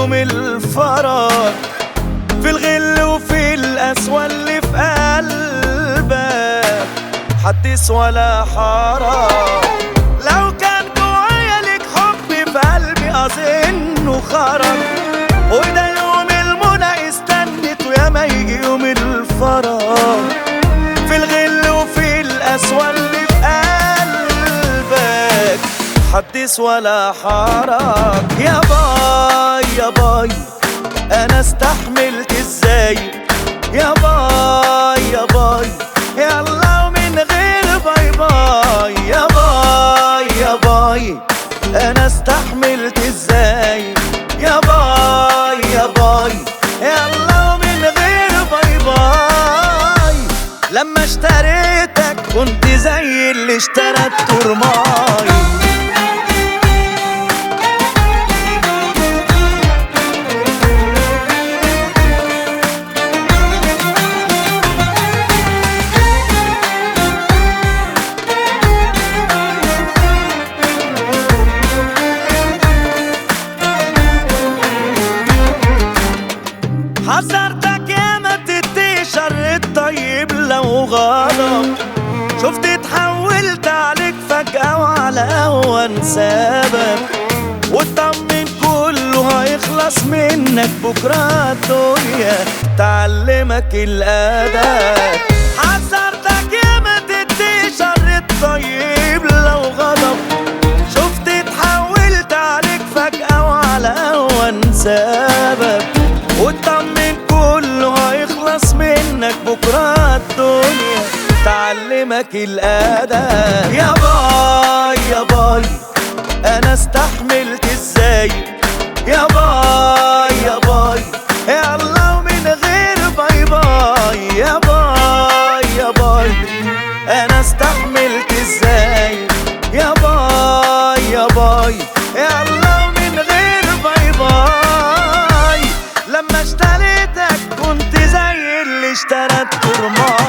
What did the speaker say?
يوم الفرج، في الغل وفي القسوة اللي في قلبك، حدث ولا حرج. لو كان جوايا ليك حب في قلبي أظنه خرج، وده يوم المنى استنت وياما يجي يوم الفرج، في الغل وفي القسوة اللي في قلبك، حدث ولا حرج. يا باي يا باي أنا استحملت ازاي، يا باي يا باي يلا ومن غير باي باي، يا باي يا باي أنا استحملت ازاي، يا باي يا باي يلا ومن غير باي باي. لما اشتريتك كنت زي اللي اشترى الترماي، حذرتك يا ما تدي شر الطيب لو غضب، شفت اتحولت عليك فجأة وعلى أهون سبب، واطمن كله هيخلص منك بكرة الدنيا تعلمك الأدب. حذرتك يا ما تدي شر الطيب لو غضب، شفت اتحولت عليك فجأة وعلى أهون سبب، واطمن كله هيخلص منك بكرة الدنيا تعلمك الأدب. يا باي يا باي أنا استحملت ازاي، يا باي يا باي يلا ومن غير باي باي، يا باي يا باي أنا استحملت ازاي، يا باي يا باي يلا ومن غير باي باي. لما اشتريتك كنت زي اللي اشترى الترماي.